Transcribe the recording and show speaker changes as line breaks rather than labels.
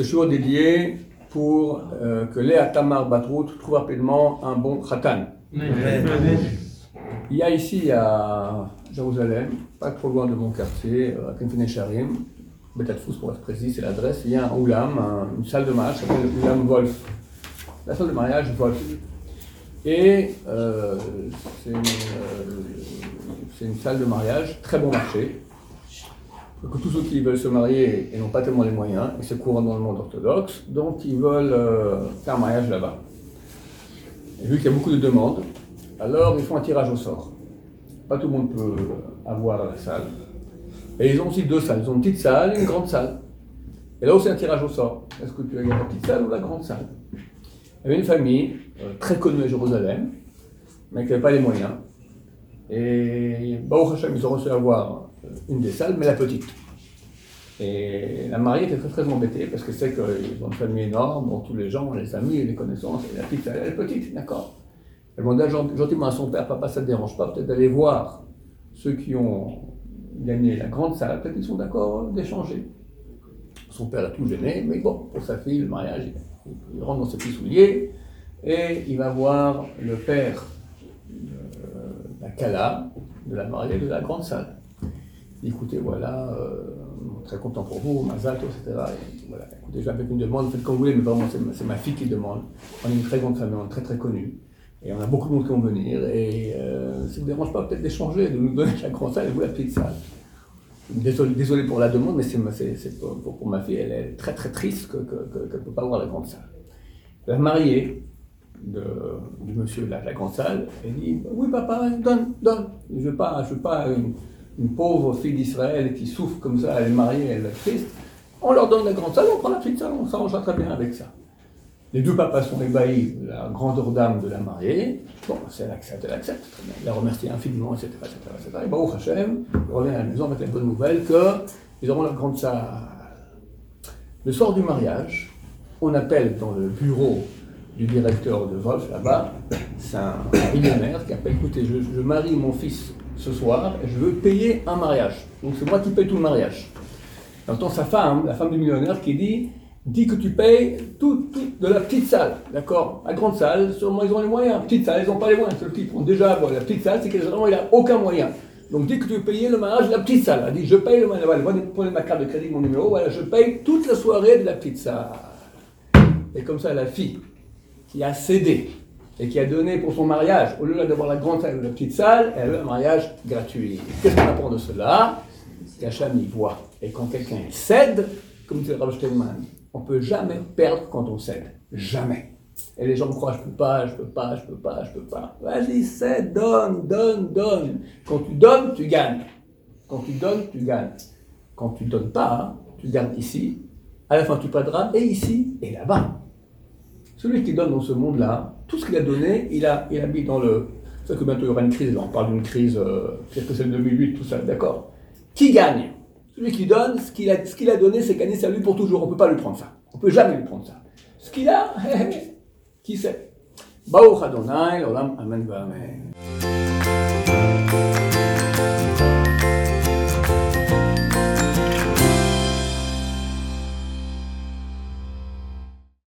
shiur dédié pour que Léa Tamar Batrout trouve rapidement un bon khatan. Il y a ici à Jérusalem, pas trop loin de mon quartier, à Kenfene Sharim, Betatfous pour être précis, c'est l'adresse, il y a un oulam, une salle de mariage qui s'appelle l'oulam Wolf. La salle de mariage Wolf. Et c'est une salle de mariage, très bon marché. Que tous ceux qui veulent se marier et n'ont pas tellement les moyens, et c'est courant dans le monde orthodoxe, donc ils veulent faire un mariage là-bas. Et vu qu'il y a beaucoup de demandes, alors ils font un tirage au sort. Pas tout le monde peut avoir la salle. Et ils ont aussi deux salles. Ils ont une petite salle et une grande salle. Et là aussi un tirage au sort. Est-ce que tu as la petite salle ou la grande salle? Il y avait une famille très connue à Jérusalem, mais qui n'avait pas les moyens. Et Baruch Hashem, ils ont reçu à avoir une des salles, mais la petite. Et la mariée était très très embêtée parce que c'est qu'ils ont une famille énorme, dont tous les gens, les amis, les connaissances, et la petite salle, elle est petite, d'accord. Elle demandait gentiment à son père, papa, ça ne te dérange pas, peut-être d'aller voir ceux qui ont gagné la grande salle, peut-être qu'ils sont d'accord d'échanger. Son père l'a tout gêné, mais bon, pour sa fille, le mariage, il rentre dans ses petits souliers et il va voir le père de la Kala, de la mariée de la grande salle. Écoutez, voilà, très content pour vous, Mazal, etc. Et voilà, écoutez, j'ai avec une demande, faites comme vous voulez, mais vraiment, c'est ma fille qui demande. On est une très grande famille, on est très très connue. Et on a beaucoup de monde qui vont venir. Et ça ne vous dérange pas peut-être d'échanger, de nous donner la grande salle et vous la petite salle. Désolé pour la demande, mais c'est pour ma fille, elle est très très triste qu'elle ne peut pas avoir la grande salle. La mariée du monsieur de la grande salle, elle dit oui papa, donne. Je veux pas une pauvre fille d'Israël qui souffre comme ça, elle est mariée, elle est triste. On leur donne la grande salle, on prend la petite salle, on s'arrangera très bien avec ça. Les deux papas sont ébahis de la grandeur d'âme de la mariée. Bon, elle accepte, très bien. Elle la remercie infiniment, etc. Et Baruch Hashem, il revient à la maison avec la bonne nouvelle qu'ils auront la grande salle. Le soir du mariage, on appelle dans le bureau du directeur de Wolf là-bas, c'est un millionnaire qui appelle, écoutez, je marie mon fils ce soir et je veux payer un mariage. Donc c'est moi qui paye tout le mariage. Et entend sa femme, la femme du millionnaire, qui dit que tu payes tout de la petite salle, d'accord? La grande salle, sûrement ils ont les moyens. Petite salle, ils n'ont pas les moyens. Ceux qui font déjà bon, la petite salle, c'est que vraiment il n'a aucun moyen. Donc dis que tu veux payer le mariage de la petite salle. Elle dit je paye le mariage. Voilà, prenez ma carte de crédit, mon numéro. Voilà, je paye toute la soirée de la petite salle. Et comme ça, la fille qui a cédé et qui a donné pour son mariage, au lieu d'avoir la grande salle ou la petite salle, elle a un mariage gratuit. Qu'est-ce qu'on apprend de cela? Qu'Hacham y voit. Et quand quelqu'un cède, comme dit le Rav Steinman, on ne peut jamais perdre quand on cède. Jamais. Et les gens me croient, je peux pas. Vas-y, cède, donne. Quand tu donnes, tu gagnes. Quand tu donnes pas, tu gardes ici. À la fin, tu perdras et ici et là-bas. Celui qui donne dans ce monde-là, tout ce qu'il a donné, il a mis dans le... C'est vrai que bientôt il y aura une crise, on parle d'une crise, peut-être que c'est le 2008, tout ça, d'accord. Qui gagne? Celui qui donne, ce qu'il a donné, c'est gagné, c'est à lui pour toujours. On ne peut pas lui prendre ça. On ne peut jamais lui prendre ça. Ce qu'il a, qui sait? Baruch Adonai, l'olam, amen, amen.